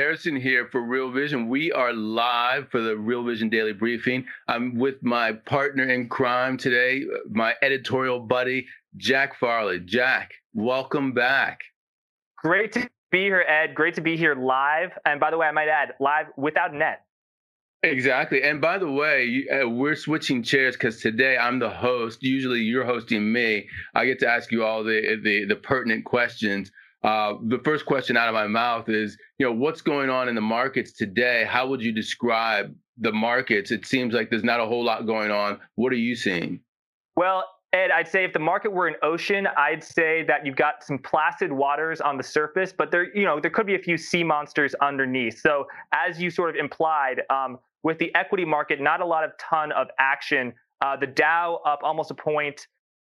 Harrison here for Real Vision. We are live for the Real Vision Daily Briefing. I'm with my partner in crime today, my editorial buddy, Jack Farley. Jack, welcome back. Great to be here, Ed. Great to be here live. And by the way, I might add, live without net. Exactly. And by the way, we're switching chairs because today I'm the host. Usually you're hosting me. I get to ask you all the pertinent questions. The first question out of my mouth is, what's going on in the markets today? How would you describe the markets? It seems like there's not a whole lot going on. What are you seeing? Well, Ed, I'd say if the market were an ocean, I'd say that you've got some placid waters on the surface, but there could be a few sea monsters underneath. So as you sort of implied, with the equity market, not a lot of ton of action. The Dow up almost a point.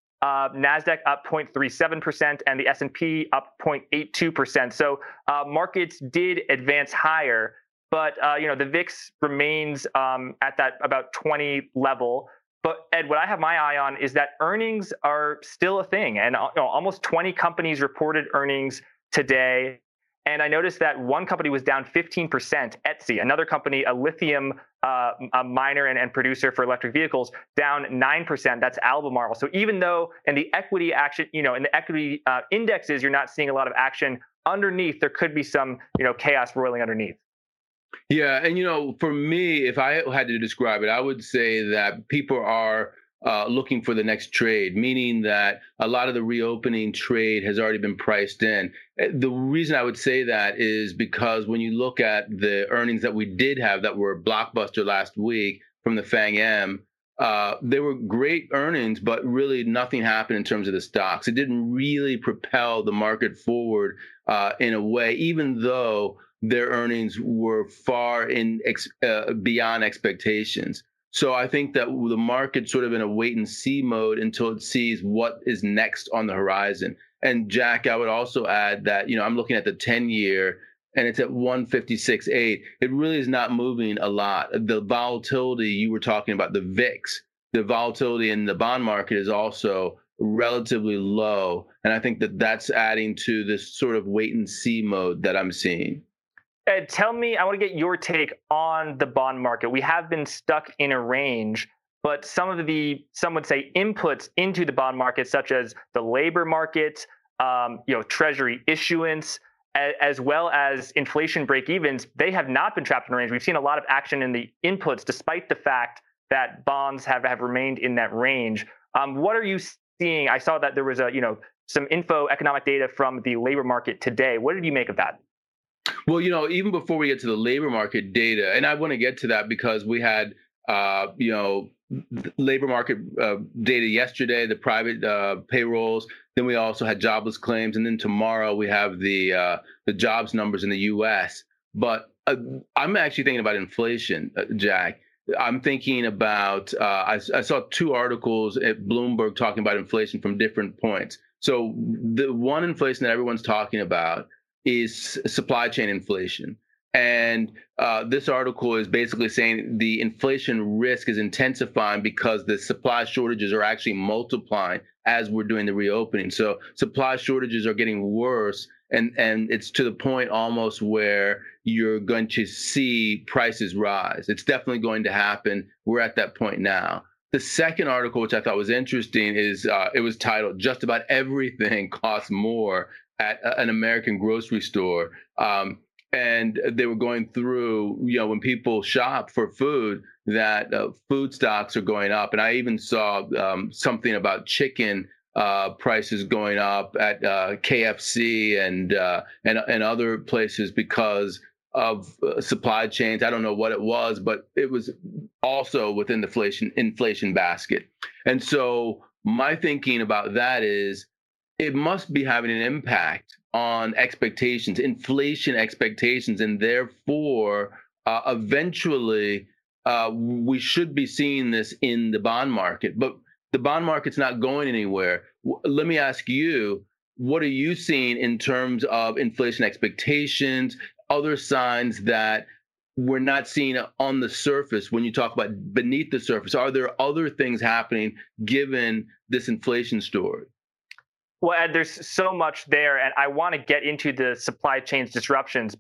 NASDAQ up 0.37% and the S&P up 0.82%. So markets did advance higher, but the VIX remains at that about 20 level. But Ed, what I have my eye on is that earnings are still a thing, and almost 20 companies reported earnings today. And I noticed that one company was down 15%, Etsy. Another company, a lithium a miner and producer for electric vehicles, down 9%. That's Albemarle. So even though in the equity action, in the equity indexes, you're not seeing a lot of action underneath, there could be some, chaos roiling underneath. Yeah. And, for me, if I had to describe it, I would say that people are looking for the next trade, meaning that a lot of the reopening trade has already been priced in. The reason I would say that is because when you look at the earnings that we did have that were blockbuster last week from the FANG-M, they were great earnings, but really nothing happened in terms of the stocks. It didn't really propel the market forward in a way, even though their earnings were far beyond expectations. So I think that the market's sort of in a wait and see mode until it sees what is next on the horizon. And Jack, I would also add that, I'm looking at the 10-year and it's at 156.8. It really is not moving a lot. The volatility you were talking about, the VIX, the volatility in the bond market is also relatively low. And I think that that's adding to this sort of wait and see mode that I'm seeing. Ed, tell me, I want to get your take on the bond market. We have been stuck in a range, but some would say inputs into the bond market, such as the labor market, treasury issuance, as well as inflation break-evens, they have not been trapped in a range. We've seen a lot of action in the inputs, despite the fact that bonds have remained in that range. What are you seeing? I saw that there was some economic data from the labor market today. What did you make of that? Well, even before we get to the labor market data, and I want to get to that because we had, labor market data yesterday, the private payrolls. Then we also had jobless claims, and then tomorrow we have the jobs numbers in the U.S. But I'm actually thinking about inflation, Jack. I'm thinking about I saw two articles at Bloomberg talking about inflation from different points. So the one inflation that everyone's talking about is supply chain inflation. And this article is basically saying the inflation risk is intensifying because the supply shortages are actually multiplying as we're doing the reopening. So supply shortages are getting worse, and it's to the point almost where you're going to see prices rise. It's definitely going to happen. We're at that point now. The second article, which I thought was interesting, is it was titled "Just About Everything Costs More at an American Grocery Store." And they were going through, when people shop for food, that food stocks are going up. And I even saw something about chicken prices going up at KFC and other places because of supply chains. I don't know what it was, but it was also within the inflation basket. And so my thinking about that is it must be having an impact on expectations, inflation expectations, and therefore eventually we should be seeing this in the bond market. But the bond market's not going anywhere. Let me ask you, what are you seeing in terms of inflation expectations, other signs that we're not seeing on the surface when you talk about beneath the surface? Are there other things happening given this inflation story? Well, Ed, there's so much there, and I want to get into the supply chains disruptions. But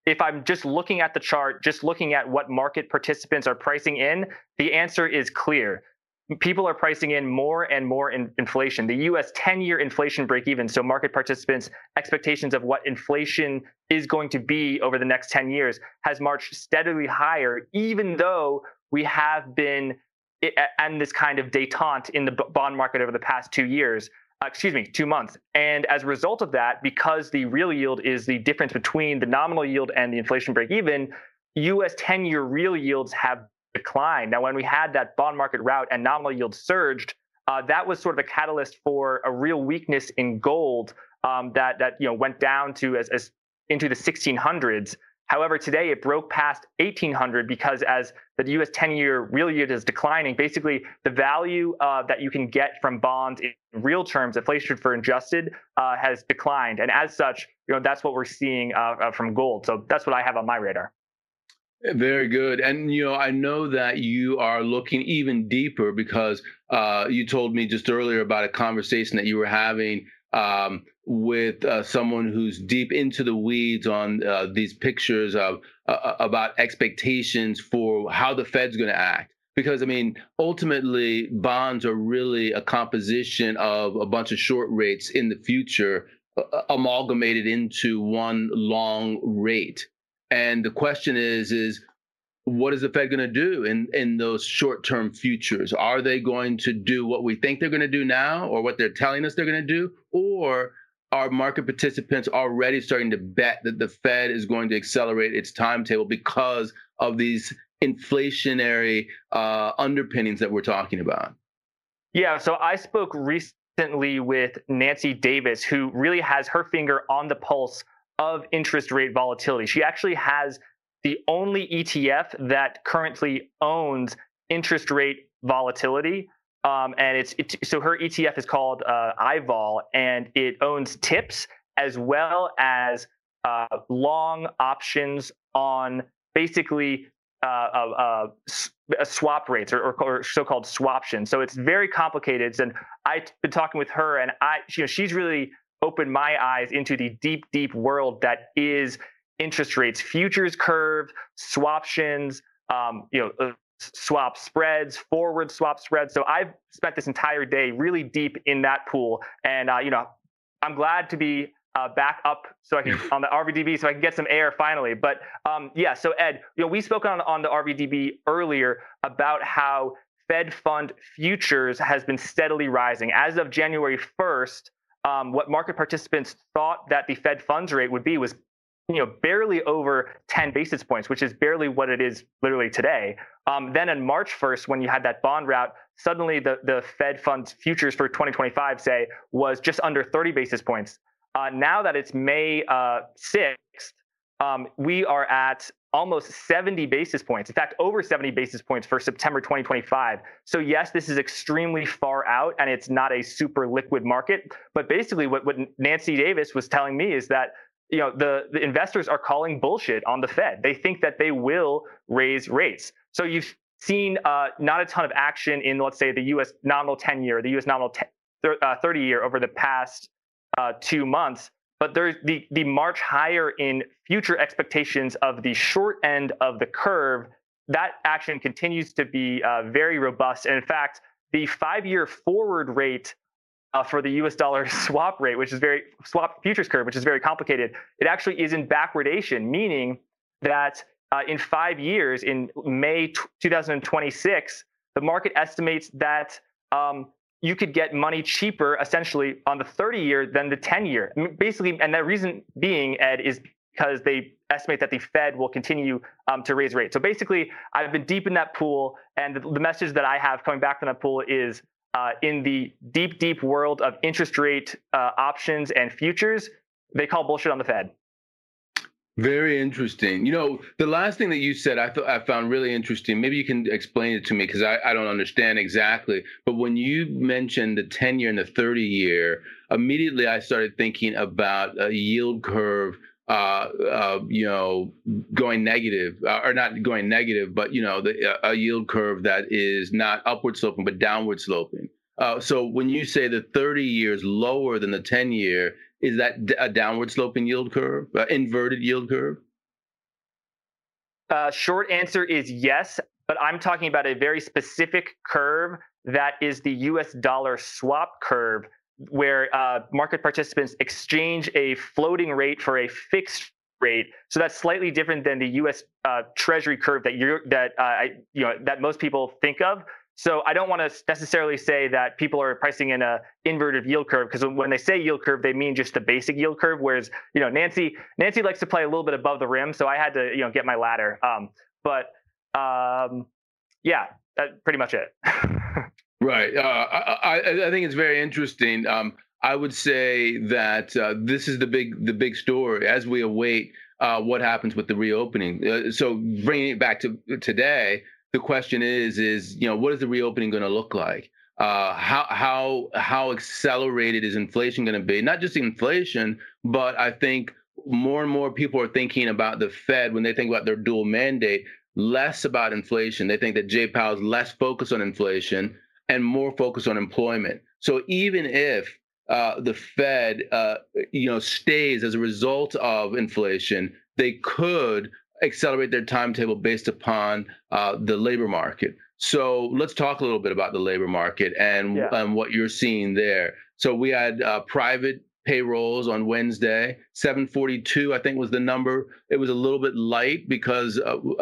if I'm just looking at the chart, just looking at what market participants are pricing in, the answer is clear. People are pricing in more and more inflation. The US 10-year inflation break even, so market participants' expectations of what inflation is going to be over the next 10 years, has marched steadily higher, even though we have been and this kind of detente in the bond market over the past 2 years. 2 months. And as a result of that, because the real yield is the difference between the nominal yield and the inflation break even, US 10-year real yields have declined. Now, when we had that bond market rout and nominal yield surged, that was sort of a catalyst for a real weakness in gold that went down to as into the 1600s. However, today it broke past 1800 because as the US 10-year real yield is declining, basically the value that you can get from bonds in real terms, inflation for adjusted, has declined. And as such, that's what we're seeing from gold. So that's what I have on my radar. Very good. And, I know that you are looking even deeper because you told me just earlier about a conversation that you were having with someone who's deep into the weeds on these pictures of about expectations for how the Fed's going to act. Because, ultimately, bonds are really a composition of a bunch of short rates in the future amalgamated into one long rate. And the question is what is the Fed going to do in those short-term futures? Are they going to do what we think they're going to do now, or what they're telling us they're going to do? Or are market participants already starting to bet that the Fed is going to accelerate its timetable because of these inflationary underpinnings that we're talking about? Yeah, so I spoke recently with Nancy Davis, who really has her finger on the pulse of interest rate volatility. She actually has the only ETF that currently owns interest rate volatility. And so her ETF is called iVol, and it owns TIPS as well as long options on basically swap rates or so-called swaptions. So it's very complicated. And I've been talking with her, and she's really opened my eyes into the deep, deep world that is interest rates, futures curve, swaptions, swap spreads, forward swap spreads. So I've spent this entire day really deep in that pool, and I'm glad to be back up so I can on the RVDB so I can get some air finally. But so Ed, we spoke on the RVDB earlier about how Fed fund futures has been steadily rising. As of January 1st, what market participants thought that the Fed funds rate would be was barely over 10 basis points, which is barely what it is literally today. Then on March 1st, when you had that bond rout, suddenly the Fed funds futures for 2025, say, was just under 30 basis points. Now that it's May 6th, we are at almost 70 basis points. In fact, over 70 basis points for September 2025. So yes, this is extremely far out, and it's not a super liquid market. But basically what Nancy Davis was telling me is that the investors are calling bullshit on the Fed. They think that they will raise rates. So you've seen not a ton of action in, let's say, the U.S. nominal 10-year, the U.S. nominal 30-year over the past 2 months. But there's the march higher in future expectations of the short end of the curve. That action continues to be very robust. And in fact, the 5-year forward rate for the US dollar swap rate, swap futures curve, which is very complicated, it actually is in backwardation, meaning that in 5 years, in May 2026, the market estimates that you could get money cheaper, essentially, on the 30-year than the 10-year. Basically, and the reason being, Ed, is because they estimate that the Fed will continue to raise rates. So basically, I've been deep in that pool, and the message that I have coming back from that pool is in the deep, deep world of interest rate options and futures, they call bullshit on the Fed. Very interesting. The last thing that you said, I found really interesting. Maybe you can explain it to me because I don't understand exactly. But when you mentioned the 10-year and the 30-year, immediately I started thinking about a yield curve, going negative, or not going negative, but a yield curve that is not upward sloping but downward sloping. So when you say the 30-year is lower than the 10-year, is that a downward sloping yield curve, inverted yield curve? Short answer is yes, but I'm talking about a very specific curve that is the US dollar swap curve, where market participants exchange a floating rate for a fixed rate. So that's slightly different than the US Treasury curve that most people think of. So I don't want to necessarily say that people are pricing in a inverted yield curve, because when they say yield curve, they mean just the basic yield curve. Whereas Nancy likes to play a little bit above the rim, so I had to get my ladder. But yeah, that's pretty much it. Right. I think it's very interesting. I would say that this is the big story as we await what happens with the reopening. So bringing it back to today, the question is what is the reopening going to look like? How accelerated is inflation going to be? Not just inflation, but I think more and more people are thinking about the Fed when they think about their dual mandate, less about inflation. They think that Jay Powell is less focused on inflation and more focused on employment. So even if the Fed, stays as a result of inflation, they could accelerate their timetable based upon the labor market. So let's talk a little bit about the labor market and what you're seeing there. So we had private payrolls on Wednesday, 742, I think was the number. It was a little bit light because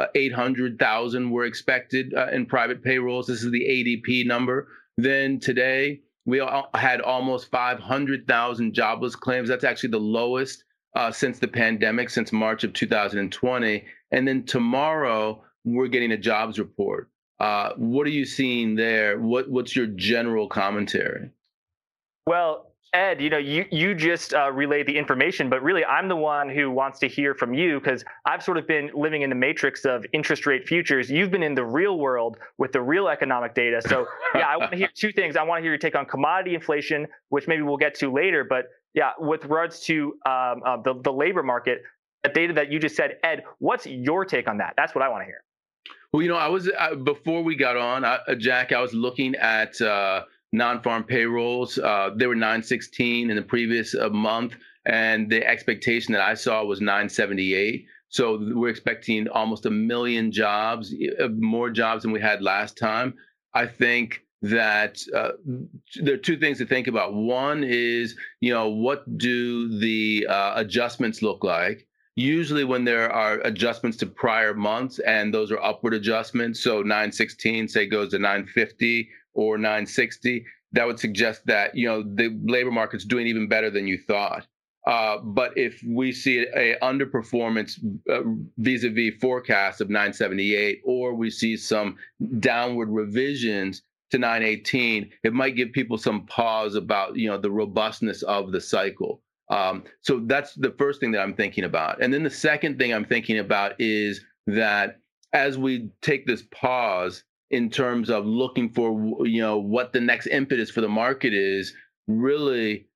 800,000 were expected in private payrolls. This is the ADP number. Then today, we had almost 500,000 jobless claims. That's actually the lowest since the pandemic, since March of 2020. And then tomorrow, we're getting a jobs report. What are you seeing there? What's your general commentary? Well, Ed, you just relayed the information, but really I'm the one who wants to hear from you, because I've sort of been living in the matrix of interest rate futures. You've been in the real world with the real economic data. So yeah, I want to hear two things. I want to hear your take on commodity inflation, which maybe we'll get to later. But yeah, with regards to the labor market, the data that you just said, Ed, what's your take on that? That's what I want to hear. Well, I was before we got on, Jack, I was looking at non-farm payrolls. They were 916 in the previous month, and the expectation that I saw was 978. So we're expecting almost 1 million jobs, more jobs than we had last time. I think that there are two things to think about. One is, what do the adjustments look like? Usually when there are adjustments to prior months, and those are upward adjustments, so 916, say, goes to 950 or 960, that would suggest that, the labor market's doing even better than you thought. But if we see a underperformance vis-a-vis forecast of 978, or we see some downward revisions to 918, it might give people some pause about, the robustness of the cycle. So that's the first thing that I'm thinking about. And then the second thing I'm thinking about is that as we take this pause in terms of looking for, what the next impetus for the market is, really,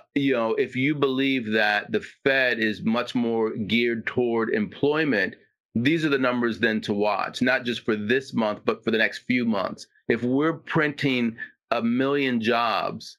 if you believe that the Fed is much more geared toward employment, these are the numbers then to watch, not just for this month, but for the next few months. If we're printing 1 million jobs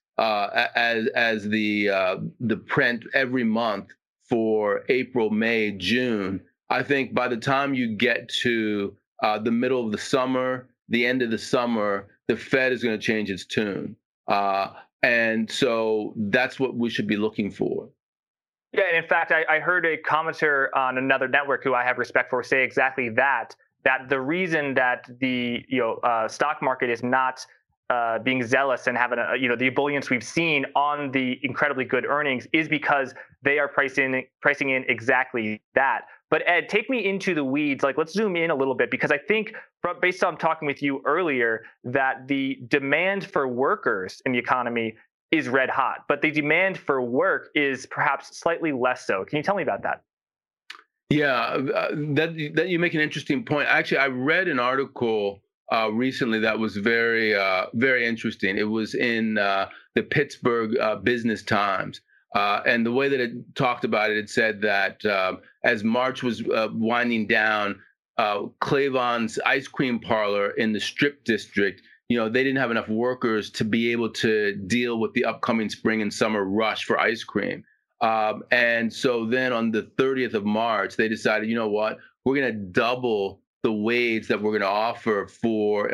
as the print every month for April, May, June, I think by the time you get to the middle of the summer, the end of the summer, the Fed is going to change its tune. And so that's what we should be looking for. Yeah, and in fact, I heard a commenter on another network who I have respect for say exactly that the reason that the stock market is not being zealous and having the ebullience we've seen on the incredibly good earnings is because they are pricing in exactly that. But Ed, take me into the weeds. Let's zoom in a little bit, because I think, based on talking with you earlier, that the demand for workers in the economy is red hot, but the demand for work is perhaps slightly less so. Can you tell me about that? Yeah, that you make an interesting point. Actually, I read an article recently that was very, very interesting. It was in the Pittsburgh Business Times. And the way that it talked about it, it said that as March was winding down, Clavon's ice cream parlor in the Strip District, they didn't have enough workers to be able to deal with the upcoming spring and summer rush for ice cream. And so then on the 30th of March, they decided, we're we're going to double the wage that we're going to offer for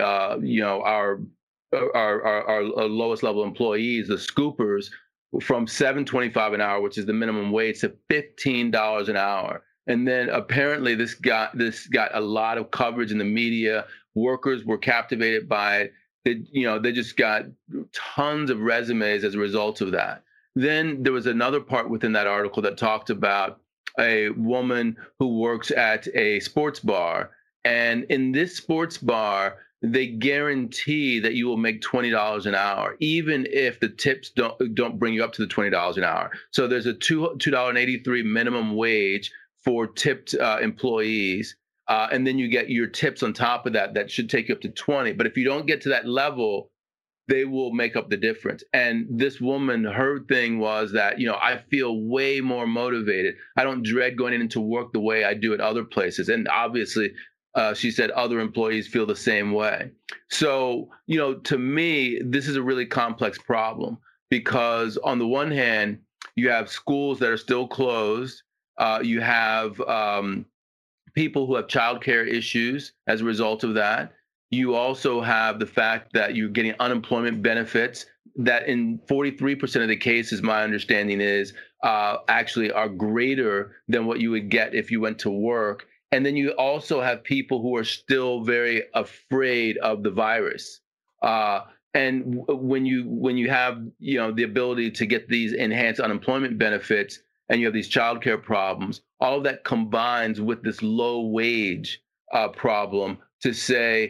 our lowest level employees, the scoopers, from $7.25 an hour, which is the minimum wage, to $15 an hour. And then apparently this got a lot of coverage in the media. Workers were captivated by it. They just got tons of resumes as a result of that. Then there was another part within that article that talked about a woman who works at a sports bar. And in this sports bar, they guarantee that you will make $20 an hour, even if the tips don't bring you up to the $20 an hour. So there's a $2.83 minimum wage for tipped employees. And then you get your tips on top of that should take you up to 20. But if you don't get to that level, they will make up the difference. And this woman, her thing was that, I feel way more motivated. I don't dread going into work the way I do at other places. And obviously, she said other employees feel the same way. So, to me, this is a really complex problem because on the one hand, you have schools that are still closed. You have people who have childcare issues as a result of that. You also have the fact that you're getting unemployment benefits that in 43% of the cases, my understanding is, actually are greater than what you would get if you went to work. And then you also have people who are still very afraid of the virus. And when you have, the ability to get these enhanced unemployment benefits and you have these childcare problems, all of that combines with this low wage problem to say,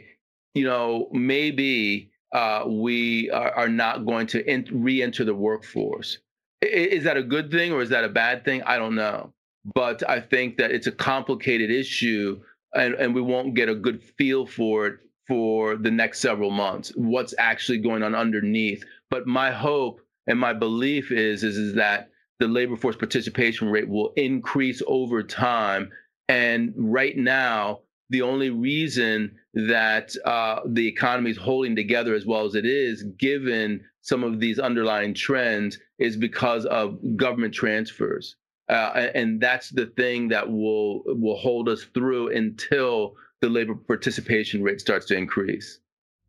maybe we are not going to re-enter the workforce. Is that a good thing or is that a bad thing? I don't know. But I think that it's a complicated issue and we won't get a good feel for it for the next several months, what's actually going on underneath. But my hope and my belief is that the labor force participation rate will increase over time. And right now, the only reason that the economy is holding together as well as it is, given some of these underlying trends, is because of government transfers. And that's the thing that will hold us through until the labor participation rate starts to increase.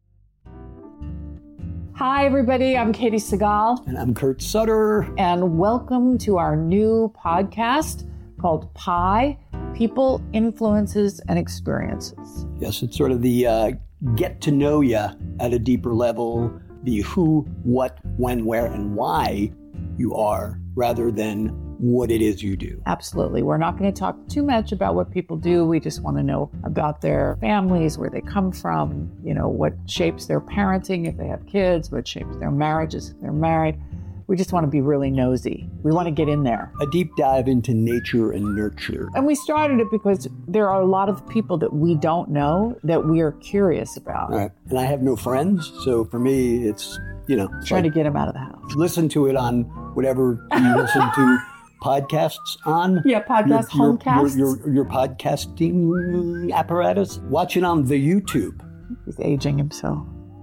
Hi, everybody. I'm Katie Segal. And I'm Kurt Sutter. And welcome to our new podcast called PIE, People, Influences, and Experiences. Yes, it's sort of the get to know you at a deeper level, the who, what, when, where, and why you are, rather than what it is you do. Absolutely. We're not going to talk too much about what people do. We just want to know about their families, where they come from, what shapes their parenting if they have kids, what shapes their marriages if they're married. We just want to be really nosy. We want to get in there. A deep dive into nature and nurture. And we started it because there are a lot of people that we don't know that we are curious about. Right. And I have no friends, so for me, it's, trying to get them out of the house. Listen to it on whatever you listen to podcasts on. Yeah, homecasts. Your podcasting apparatus. Watch it on the YouTube. He's aging himself.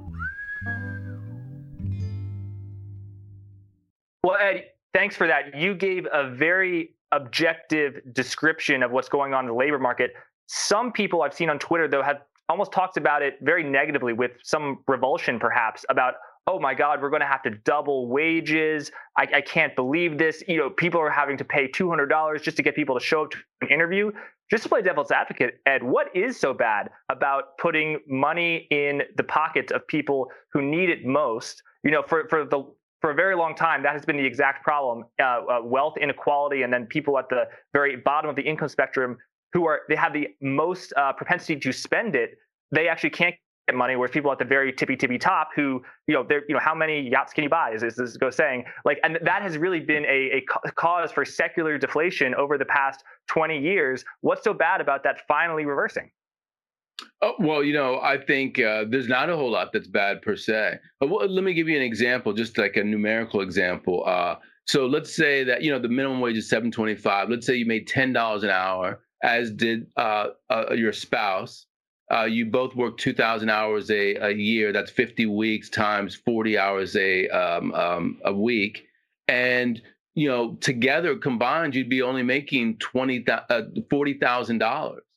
Well, Ed, thanks for that. You gave a very objective description of what's going on in the labor market. Some people I've seen on Twitter, though, have almost talked about it very negatively, with some revulsion, perhaps, about, oh my God, we're going to have to double wages. I can't believe this. People are having to pay $200 just to get people to show up to an interview. Just to play devil's advocate, Ed, what is so bad about putting money in the pockets of people who need it most? For a very long time, that has been the exact problem: wealth inequality, and then people at the very bottom of the income spectrum they have the most propensity to spend it. They actually can't get money, whereas people at the very tippy top, who how many yachts can you buy? Is this go saying, and that has really been a cause for secular deflation over the past 20 years. What's so bad about that finally reversing? Oh, well, I think there's not a whole lot that's bad per se. But let me give you an example, just like a numerical example. So let's say that, the minimum wage is $7.25. Let's say you made $10 an hour, as did your spouse. You both work 2,000 hours a year. That's 50 weeks times 40 hours a week. And, together combined, you'd be only making $40,000.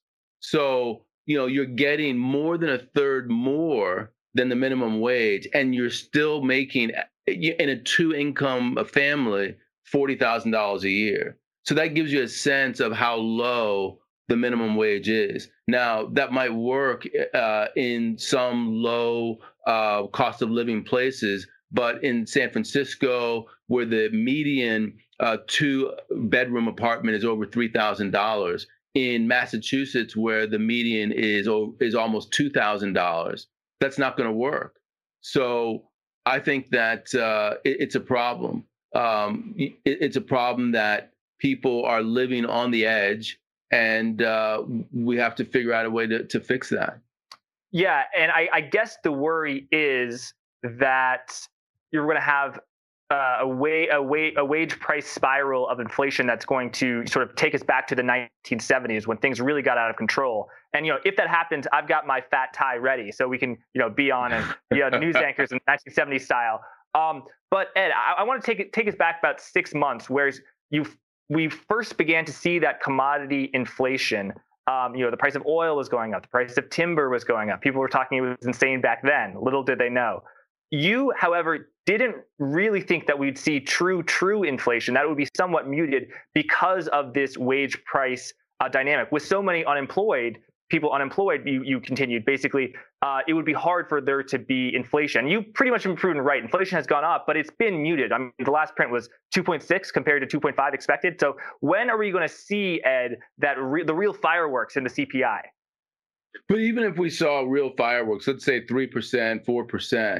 So, you're getting more than a third more than the minimum wage, and you're still making in a two-income family $40,000 a year. So that gives you a sense of how low the minimum wage is. Now, that might work in some low cost of living places, but in San Francisco, where the median two-bedroom apartment is over $3,000, in Massachusetts, where the median is almost $2,000, that's not going to work. So I think that it's a problem. It's a problem that people are living on the edge, and we have to figure out a way to fix that. Yeah, and I guess the worry is that you're going to have a wage price spiral of inflation that's going to sort of take us back to the 1970s when things really got out of control. And if that happens, I've got my fat tie ready so we can be on and news anchors in 1970s style. But Ed, I want to take us back about 6 months, where we first began to see that commodity inflation. The price of oil was going up, the price of timber was going up. People were talking it was insane back then. Little did they know. You, however, didn't really think that we'd see true inflation, that it would be somewhat muted because of this wage price dynamic. With so many people unemployed, you continued, basically, it would be hard for there to be inflation. You pretty much been proven right. Inflation has gone up, but it's been muted. I mean, the last print was 2.6 compared to 2.5 expected. So when are we going to see, Ed, that the real fireworks in the CPI? But even if we saw real fireworks, let's say 3%, 4%,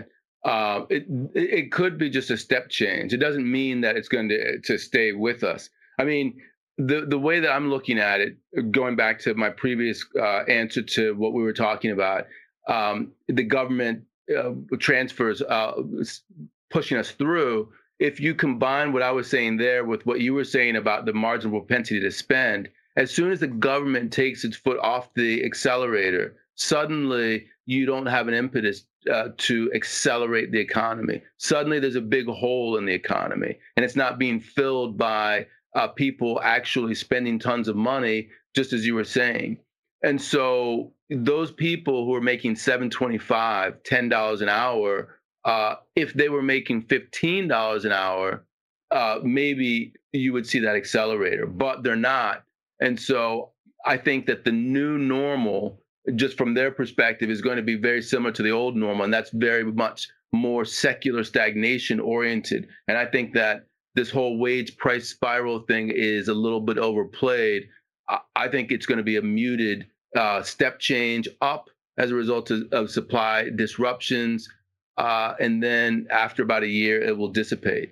it could be just a step change. It doesn't mean that it's going to stay with us. I mean, the way that I'm looking at it, going back to my previous answer to what we were talking about, the government transfers pushing us through. If you combine what I was saying there with what you were saying about the marginal propensity to spend, as soon as the government takes its foot off the accelerator, suddenly you don't have an impetus to accelerate the economy. Suddenly there's a big hole in the economy, and it's not being filled by people actually spending tons of money, just as you were saying. And so those people who are making $7.25, $10 an hour, if they were making $15 an hour, maybe you would see that accelerator, but they're not. And so I think that the new normal, just from their perspective, is going to be very similar to the old normal, and that's very much more secular stagnation oriented. And I think that this whole wage price spiral thing is a little bit overplayed. I think it's going to be a muted step change up as a result of supply disruptions, and then after about a year, it will dissipate.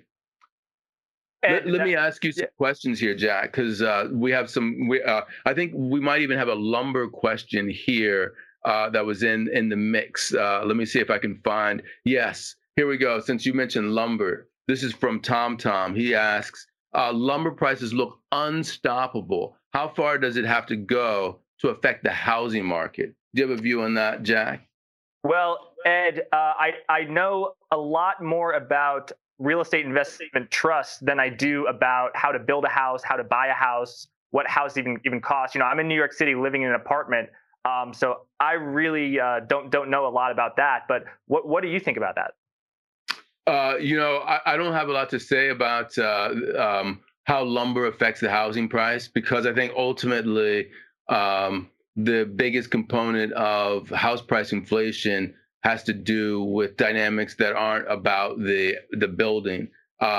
Let me ask you some questions here, Jack, because we have some. I think we might even have a lumber question here that was in the mix. Let me see if I can find. Yes, here we go. Since you mentioned lumber, this is from Tom. He asks, lumber prices look unstoppable. How far does it have to go to affect the housing market? Do you have a view on that, Jack? Well, Ed, I know a lot more about real estate investment trust than I do about how to build a house, how to buy a house, what house even costs. I'm in New York City living in an apartment, so I really don't know a lot about that. But what do you think about that? I don't have a lot to say about how lumber affects the housing price, because I think ultimately the biggest component of house price inflation has to do with dynamics that aren't about the building.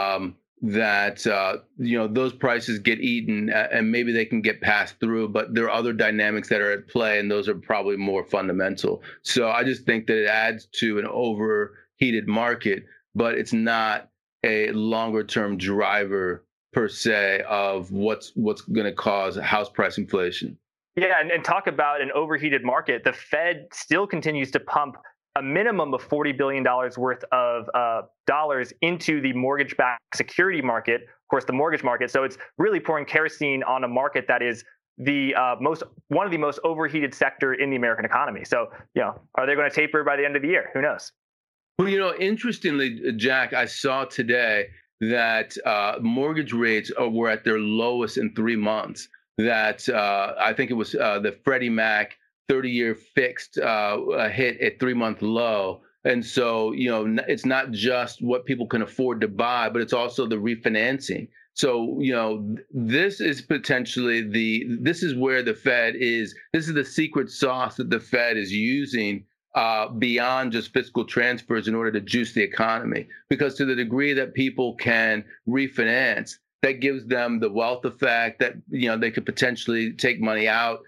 Those prices get eaten, and maybe they can get passed through, but there are other dynamics that are at play, and those are probably more fundamental. So I just think that it adds to an overheated market, but it's not a longer term driver per se of what's going to cause house price inflation. Yeah, and talk about an overheated market. The Fed still continues to pump a minimum of $40 billion worth of dollars into the mortgage-backed security market, of course, the mortgage market. So it's really pouring kerosene on a market that is one of the most overheated sector in the American economy. So, are they going to taper by the end of the year? Who knows? Well, interestingly, Jack, I saw today that mortgage rates were at their lowest in 3 months. that I think it was the Freddie Mac 30-year fixed hit at 3-month low. And so, it's not just what people can afford to buy, but it's also the refinancing. So, this is potentially this is where the Fed is. This is the secret sauce that the Fed is using beyond just fiscal transfers in order to juice the economy. Because to the degree that people can refinance, that gives them the wealth effect that, they could potentially take money out,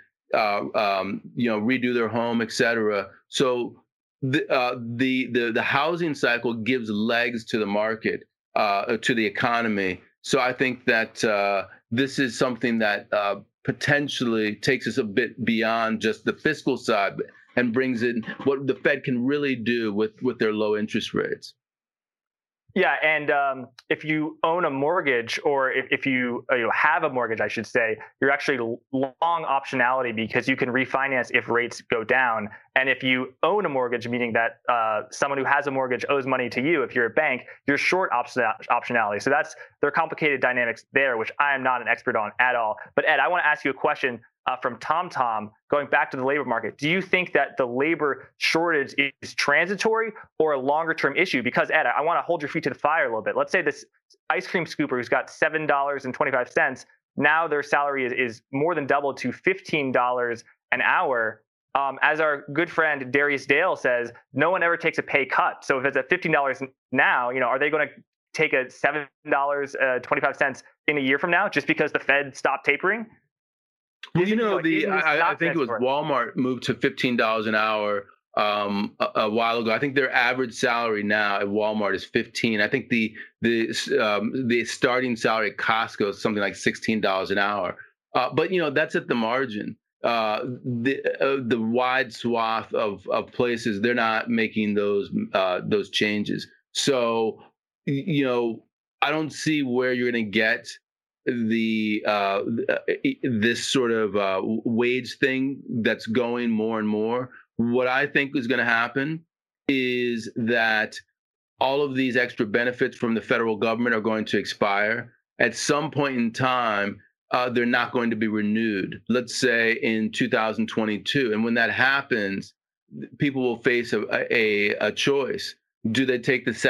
redo their home, et cetera. So the housing cycle gives legs to the market, to the economy. So I think that this is something that potentially takes us a bit beyond just the fiscal side and brings in what the Fed can really do with their low interest rates. Yeah, and if you own a mortgage, or if you have a mortgage, I should say, you're actually long optionality because you can refinance if rates go down. And if you own a mortgage, meaning that someone who has a mortgage owes money to you, if you're a bank, you're short optionality. So there are complicated dynamics there, which I am not an expert on at all. But Ed, I want to ask you a question from Tom, going back to the labor market. Do you think that the labor shortage is transitory or a longer term issue? Because Ed, I want to hold your feet to the fire a little bit. Let's say this ice cream scooper who's got $7.25, now their salary is more than doubled to $15 an hour. As our good friend Darius Dale says, no one ever takes a pay cut. So if it's at $15 now, are they going to take a $7.25 in a year from now just because the Fed stopped tapering? Well, I think it was Walmart moved to $15 an hour a while ago. I think their average salary now at Walmart is $15. I think the starting salary at Costco is something like $16 an hour. But that's at the margin. The wide swath of places, they're not making those changes. So I don't see where you're going to get this sort of wage thing that's going more and more. What I think is going to happen is that all of these extra benefits from the federal government are going to expire. At some point in time, they're not going to be renewed, let's say in 2022. And when that happens, people will face a choice. Do they take the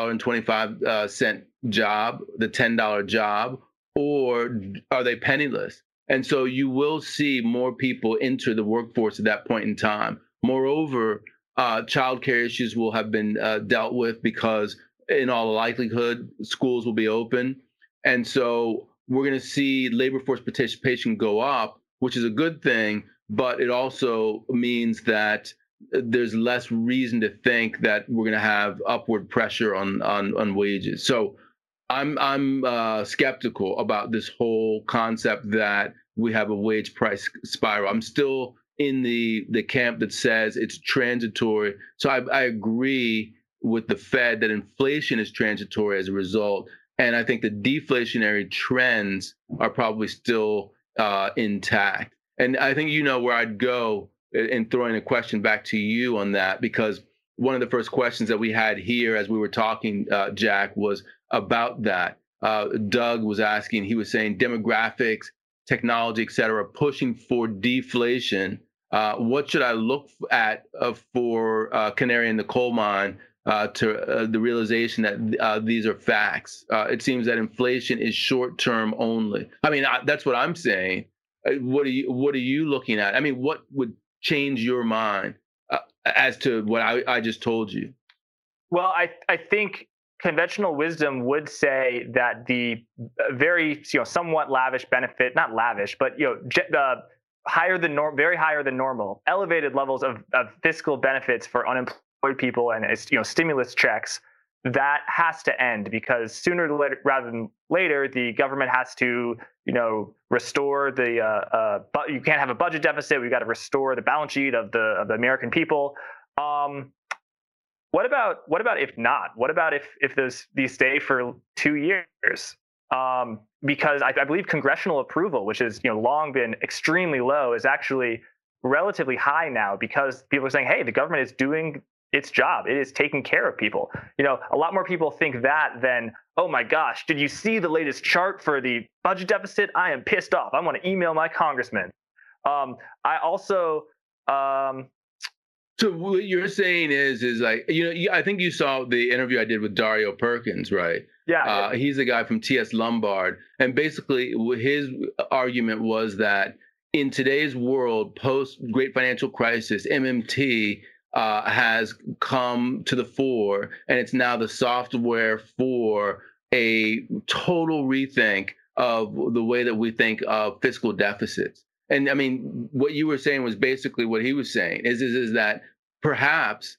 $7.25 job, the $10 job, or are they penniless? And so you will see more people enter the workforce at that point in time. Moreover, childcare issues will have been dealt with because in all likelihood, schools will be open. And so we're going to see labor force participation go up, which is a good thing, but it also means that there's less reason to think that we're going to have upward pressure on wages. So I'm skeptical about this whole concept that we have a wage price spiral. I'm still in the camp that says it's transitory. So I agree with the Fed that inflation is transitory as a result. And I think the deflationary trends are probably still intact. And I think where I'd go in throwing a question back to you on that, because one of the first questions that we had here as we were talking, Jack, was about that. Doug was asking, he was saying demographics, technology, et cetera, pushing for deflation. What should I look at for canary in the coal mine to the realization that these are facts? It seems that inflation is short-term only. I mean, that's what I'm saying. What are you looking at? I mean, what would change your mind as to what I just told you? Well, I think conventional wisdom would say that the very somewhat lavish benefit, not lavish, but higher than very higher than normal, elevated levels of fiscal benefits for unemployed people and stimulus checks, that has to end, because sooner rather than later, the government has to restore the you can't have a budget deficit. We've got to restore the balance sheet of the American people. What about if not? What about if these stay for 2 years? Because I believe congressional approval, which has long been extremely low, is actually relatively high now, because people are saying, hey, the government is doing its job. It is taking care of people. A lot more people think that than, oh my gosh, did you see the latest chart for the budget deficit? I am pissed off. I want to email my congressman. I also. So what you're saying is like, I think you saw the interview I did with Dario Perkins, right? Yeah. He's a guy from TS Lombard. And basically his argument was that in today's world, post great financial crisis, MMT has come to the fore, and it's now the software for a total rethink of the way that we think of fiscal deficits. And I mean, what you were saying was basically what he was saying is that perhaps,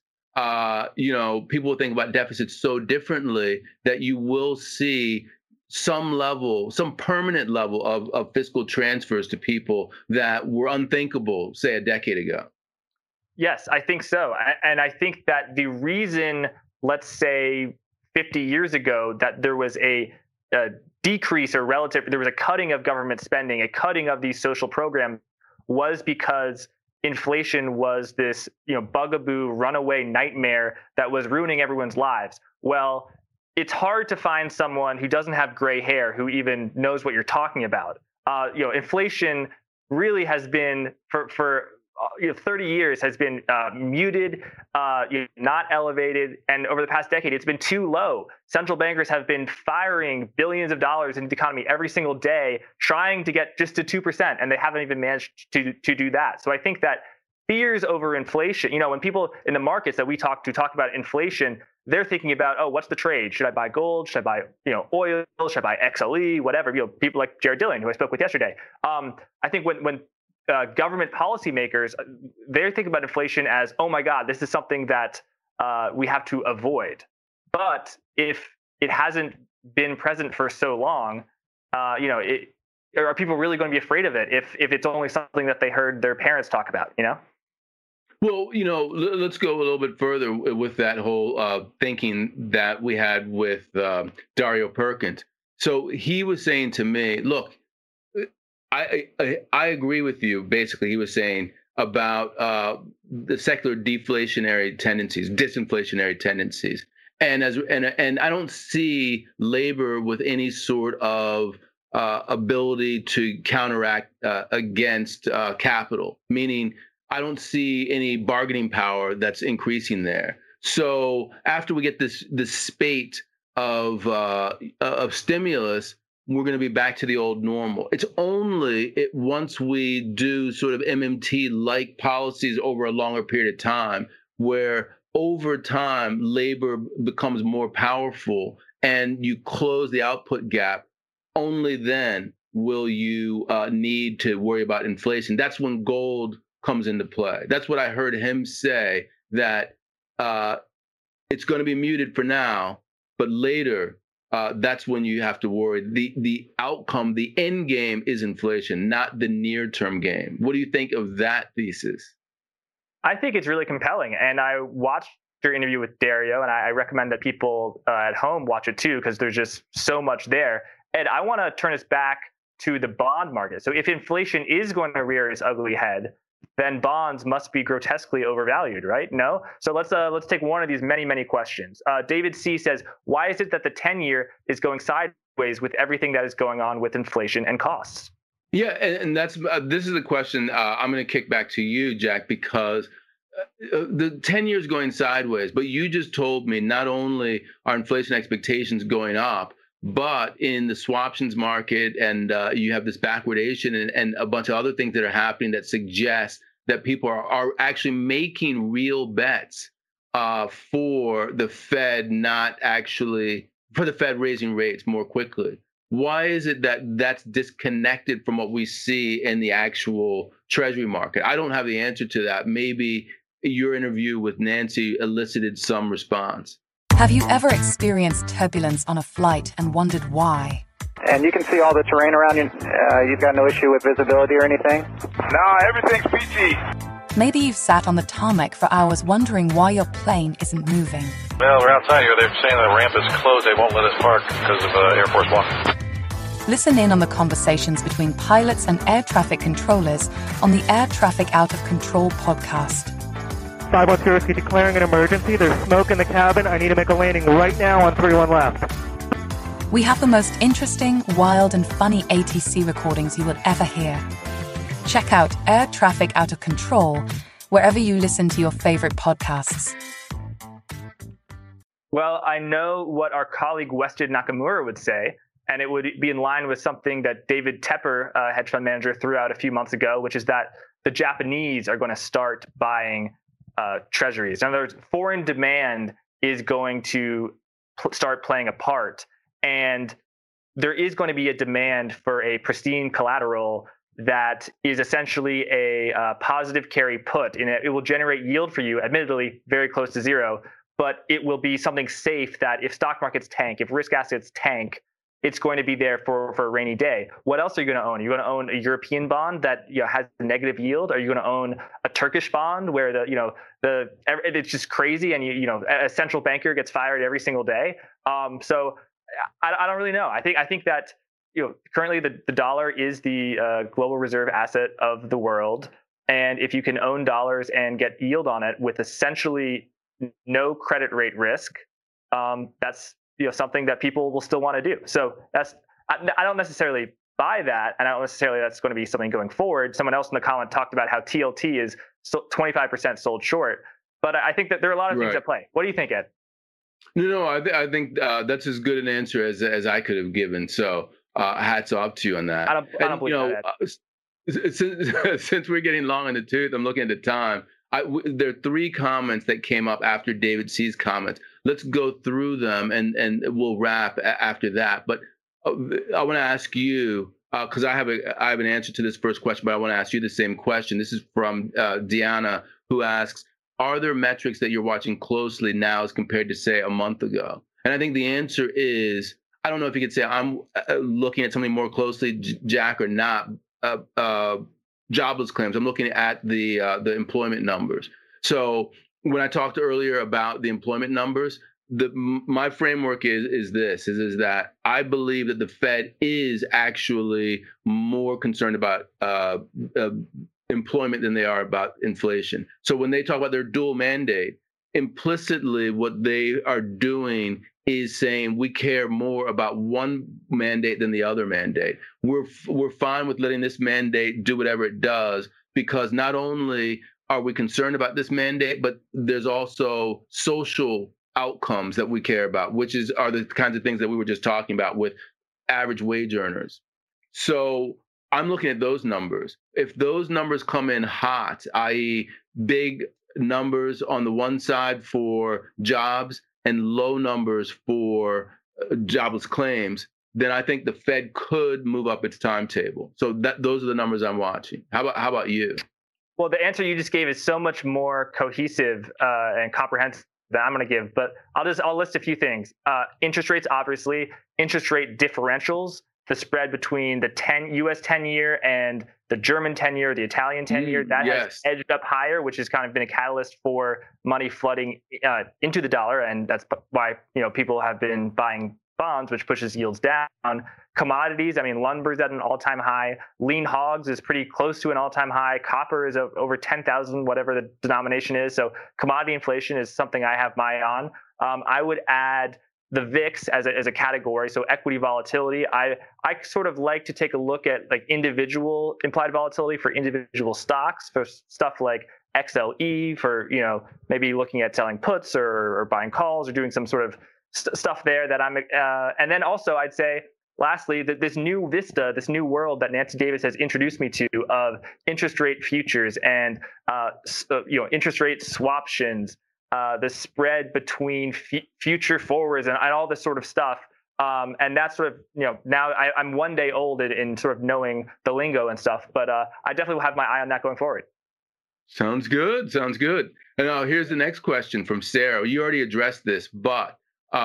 people think about deficits so differently that you will see some permanent level of fiscal transfers to people that were unthinkable, say, a decade ago. Yes, I think so. And I think that the reason, let's say 50 years ago, that there was a decrease there was a cutting of government spending, a cutting of these social programs, was because inflation was this, bugaboo runaway nightmare that was ruining everyone's lives. Well, it's hard to find someone who doesn't have gray hair who even knows what you're talking about. Inflation really has been for 30 years has been muted, not elevated, and over the past decade, it's been too low. Central bankers have been firing billions of dollars into the economy every single day, trying to get just to 2%, and they haven't even managed to do that. So I think that fears over inflation, when people in the markets that we talk about inflation, they're thinking about, oh, what's the trade? Should I buy gold? Should I buy, oil? Should I buy XLE? Whatever. People like Jared Dillon, who I spoke with yesterday. I think when government policymakers, they're thinking about inflation as, oh my God, this is something that we have to avoid. But if it hasn't been present for so long, are people really going to be afraid of it if it's only something that they heard their parents talk about, Well, let's go a little bit further with that whole thinking that we had with Dario Perkins. So he was saying to me, look, I agree with you. Basically, he was saying about the secular disinflationary tendencies, and I don't see labor with any sort of ability to counteract against capital. Meaning, I don't see any bargaining power that's increasing there. So after we get this spate of stimulus, we're going to be back to the old normal. It's only once we do sort of MMT-like policies over a longer period of time, where over time labor becomes more powerful and you close the output gap, only then will you need to worry about inflation. That's when gold comes into play. That's what I heard him say, that it's going to be muted for now, but later, that's when you have to worry. The outcome, the end game is inflation, not the near-term game. What do you think of that thesis? I think it's really compelling. And I watched your interview with Dario, and I recommend that people at home watch it too, because there's just so much there. And I want to turn us back to the bond market. So if inflation is going to rear its ugly head, then bonds must be grotesquely overvalued, right? No? So let's take one of these many, many questions. David C. says, why is it that the 10-year is going sideways with everything that is going on with inflation and costs? Yeah, and that's this is a question I'm going to kick back to you, Jack, because the 10 years going sideways, but you just told me not only are inflation expectations going up, but in the swaptions market, and you have this backwardation and a bunch of other things that are happening that suggest that people are actually making real bets for the Fed raising rates more quickly. Why is it that that's disconnected from what we see in the actual Treasury market? I don't have the answer to that. Maybe your interview with Nancy elicited some response. Have you ever experienced turbulence on a flight and wondered why? And you can see all the terrain around you. You've got no issue with visibility or anything? No, everything's PG. Maybe you've sat on the tarmac for hours wondering why your plane isn't moving. Well, we're outside here. They're saying the ramp is closed. They won't let us park because of Air Force One. Listen in on the conversations between pilots and air traffic controllers on the Air Traffic Out of Control podcast. 510 Whiskey declaring an emergency. There's smoke in the cabin. I need to make a landing right now on 31 left. We have the most interesting, wild, and funny ATC recordings you will ever hear. Check out Air Traffic Out of Control wherever you listen to your favorite podcasts. Well, I know what our colleague Weston Nakamura would say, and it would be in line with something that David Tepper, hedge fund manager, threw out a few months ago, which is that the Japanese are going to start buying treasuries. In other words, foreign demand is going to start playing a part, and there is going to be a demand for a pristine collateral that is essentially a positive carry put. In it will generate yield for you, admittedly very close to zero, but it will be something safe that if stock markets tank, if risk assets tank, it's going to be there for a rainy day. What else are you going to own? Are you going to own a European bond that has a negative yield? Are you going to own a Turkish bond where it's just crazy and a central banker gets fired every single day? So I don't really know. I think that currently the dollar is the global reserve asset of the world, and if you can own dollars and get yield on it with essentially no credit rate risk, that's something that people will still want to do. So I don't necessarily buy that, and I don't necessarily that's going to be something going forward. Someone else in the comment talked about how TLT is 25% sold short, but I think that there are a lot of things at play. What do you think, Ed? No, I think that's as good an answer as I could have given. So hats off to you on that. I don't believe that. Since we're getting long in the tooth, I'm looking at the time. There are 3 comments that came up after David C's comments. Let's go through them and we'll wrap after that. But I want to ask you, because I have an answer to this first question, but I want to ask you the same question. This is from Deanna, who asks, are there metrics that you're watching closely now as compared to, say, a month ago? And I think the answer is, I don't know if you could say I'm looking at something more closely, Jack, or not. Jobless claims. I'm looking at the employment numbers. So when I talked earlier about the employment numbers, my framework is that I believe that the Fed is actually more concerned about employment than they are about inflation. So when they talk about their dual mandate, implicitly what they are doing is saying we care more about one mandate than the other mandate. We're fine with letting this mandate do whatever it does, because not only are we concerned about this mandate, but there's also social outcomes that we care about, which are the kinds of things that we were just talking about with average wage earners. So I'm looking at those numbers. If those numbers come in hot, i.e. big numbers on the one side for jobs and low numbers for jobless claims, then I think the Fed could move up its timetable. So those are the numbers I'm watching. How about you? Well, the answer you just gave is so much more cohesive and comprehensive than I'm going to give, but I'll list a few things. Interest rates, obviously, interest rate differentials, the spread between the U.S. 10-year and the German 10-year, the Italian 10-year, that has edged up higher, which has kind of been a catalyst for money flooding into the dollar, and that's why people have been buying bonds, which pushes yields down. Commodities, lumber's at an all-time high. Lean hogs is pretty close to an all-time high. Copper is over 10,000, whatever the denomination is. So commodity inflation is something I have my eye on. I would add the VIX as a category, so equity volatility. I sort of like to take a look at like individual implied volatility for individual stocks, for stuff like XLE, for maybe looking at selling puts or buying calls or doing some sort of stuff there that I'm. And then also I'd say, lastly, that this new vista, this new world that Nancy Davis has introduced me to of interest rate futures and interest rate swaptions. The spread between future forwards and all this sort of stuff. And that's sort of, now I'm one day old in sort of knowing the lingo and stuff, but I definitely will have my eye on that going forward. Sounds good. And now here's the next question from Sarah. You already addressed this, but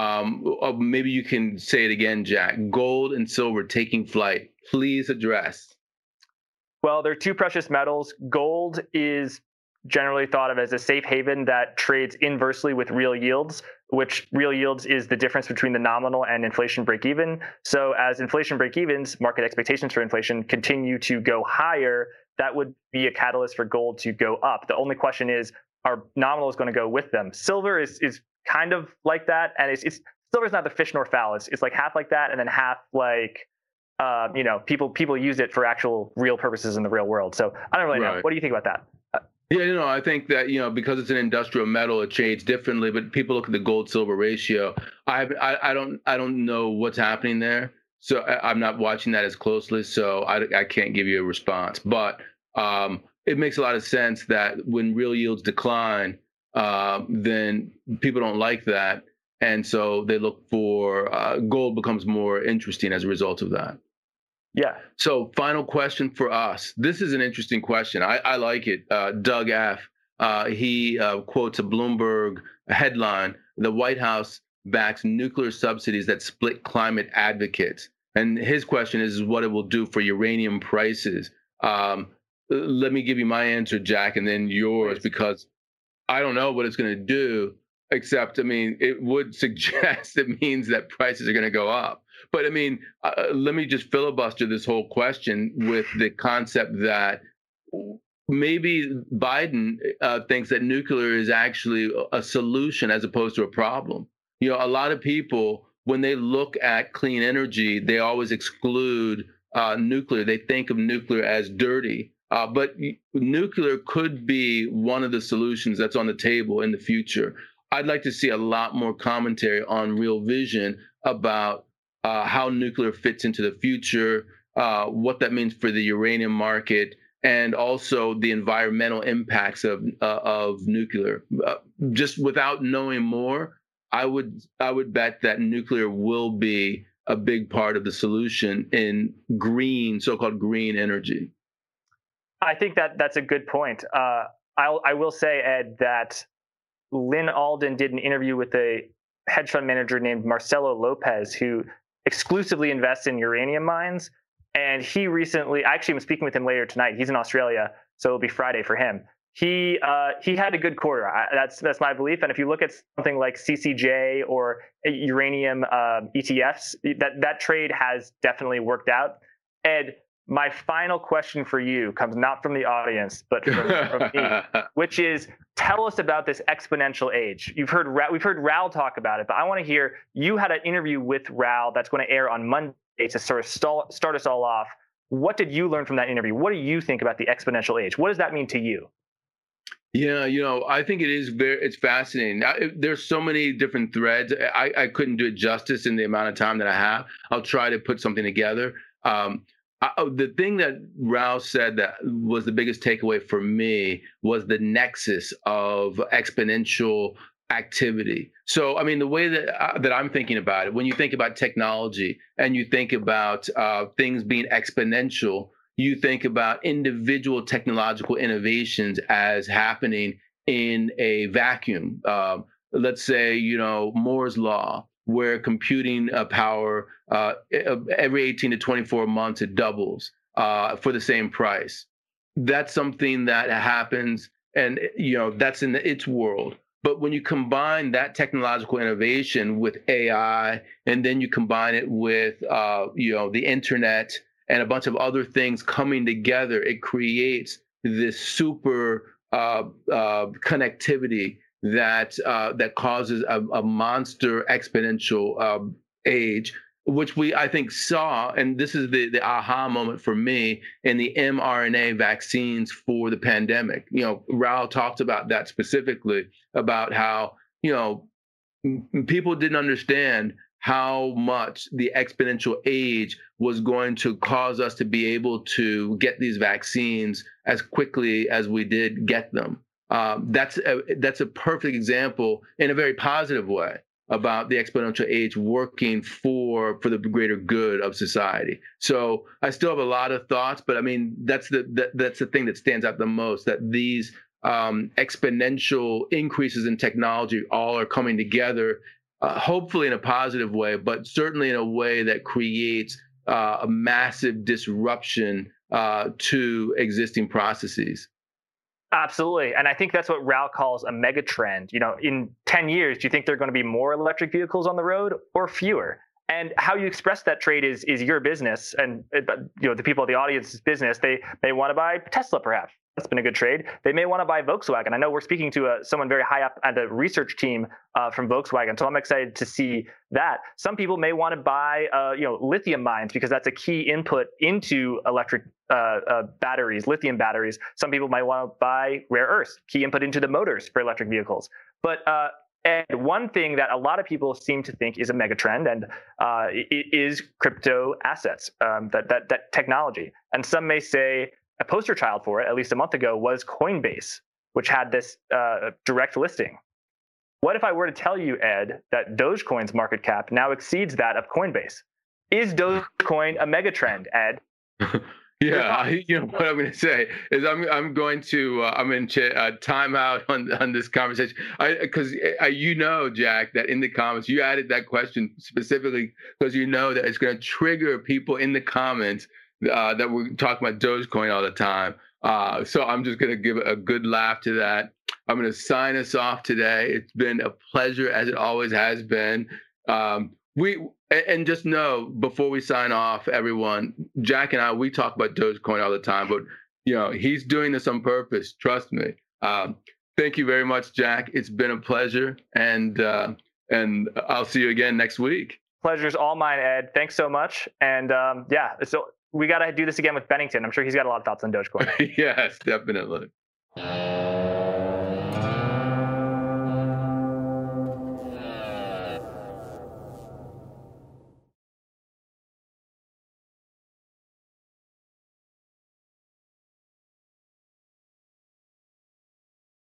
maybe you can say it again, Jack. Gold and silver taking flight. Please address. Well, they're two precious metals. Gold is generally thought of as a safe haven that trades inversely with real yields, which real yields is the difference between the nominal and inflation break-even. So as inflation break-evens, market expectations for inflation, continue to go higher, that would be a catalyst for gold to go up. The only question is, nominal is going to go with them. Silver is kind of like that, and it's silver's not the fish nor fowl. It's like half like that, and then half like people use it for actual real purposes in the real world. So I don't really know. What do you think about that? Yeah, I think that, because it's an industrial metal, it trades differently, but people look at the gold silver ratio. I don't know what's happening there. So I'm not watching that as closely. So I can't give you a response, but it makes a lot of sense that when real yields decline, then people don't like that. And so they look for gold becomes more interesting as a result of that. Yeah. So final question for us. This is an interesting question. I like it. Doug F. He quotes a Bloomberg headline: "The White House backs nuclear subsidies that split climate advocates." And his question is what it will do for uranium prices. Let me give you my answer, Jack, and then yours, because I don't know what it's going to do, except, it would suggest it means that prices are going to go up. But let me just filibuster this whole question with the concept that maybe Biden thinks that nuclear is actually a solution as opposed to a problem. A lot of people, when they look at clean energy, they always exclude nuclear. They think of nuclear as dirty. But nuclear could be one of the solutions that's on the table in the future. I'd like to see a lot more commentary on Real Vision about how nuclear fits into the future, what that means for the uranium market, and also the environmental impacts of nuclear. Just without knowing more, I would bet that nuclear will be a big part of the solution in so-called green energy. I think that's a good point. I will say, Ed, that Lynn Alden did an interview with a hedge fund manager named Marcelo Lopez, who exclusively invests in uranium mines. And he recently, actually, I'm speaking with him later tonight. He's in Australia, so it'll be Friday for him. He had a good quarter. That's my belief. And if you look at something like CCJ or uranium ETFs, that trade has definitely worked out. Ed, my final question for you comes not from the audience, but from me, which is, tell us about this exponential age. We've heard Raoul talk about it, but I want to hear, you had an interview with Raoul that's going to air on Monday to sort of start us all off. What did you learn from that interview? What do you think about the exponential age? What does that mean to you? Yeah, I think it's fascinating. There's so many different threads. I couldn't do it justice in the amount of time that I have. I'll try to put something together. The thing that Raoul said that was the biggest takeaway for me was the nexus of exponential activity. So, the way that I'm thinking about it, when you think about technology and you think about things being exponential, you think about individual technological innovations as happening in a vacuum. Let's say, Moore's Law, where computing power every 18 to 24 months, it doubles for the same price. That's something that happens, and that's in its world. But when you combine that technological innovation with AI, and then you combine it with the internet and a bunch of other things coming together, it creates this super connectivity that causes a monster exponential age, which I think saw, and this is the aha moment for me, in the mRNA vaccines for the pandemic. Raoul talked about that specifically, about how people didn't understand how much the exponential age was going to cause us to be able to get these vaccines as quickly as we did get them. That's a perfect example in a very positive way about the exponential age working for the greater good of society. So I still have a lot of thoughts, but that's the thing that stands out the most, that these exponential increases in technology all are coming together, hopefully in a positive way, but certainly in a way that creates a massive disruption to existing processes. Absolutely. And I think that's what Raoul calls a mega trend. In 10 years, do you think there are going to be more electric vehicles on the road or fewer? And how you express that trade is your business, and the people of the audience's business. They may want to buy Tesla, perhaps. That's been a good trade. They may want to buy Volkswagen. I know we're speaking to someone very high up at the research team from Volkswagen, so I'm excited to see that. Some people may want to buy lithium mines because that's a key input into electric batteries, lithium batteries. Some people might want to buy rare earths, key input into the motors for electric vehicles. But and one thing that a lot of people seem to think is a mega trend, and it is crypto assets, that technology. And some may say a poster child for it, at least a month ago, was Coinbase, which had this direct listing. What if I were to tell you, Ed, that Dogecoin's market cap now exceeds that of Coinbase? Is Dogecoin a mega trend, Ed? Yeah, what I'm going to say is I'm going to I'm in timeout on this conversation because Jack, that in the comments you added that question specifically because that it's going to trigger people in the comments that we're talking about Dogecoin all the time. So I'm just going to give a good laugh to that. I'm going to sign us off today. It's been a pleasure, as it always has been. And just know, before we sign off, everyone, Jack and I, we talk about Dogecoin all the time, but he's doing this on purpose. Trust me. Thank you very much, Jack. It's been a pleasure, and I'll see you again next week. Pleasure's all mine, Ed. Thanks so much. And so we got to do this again with Bennington. I'm sure he's got a lot of thoughts on Dogecoin. Yes, definitely.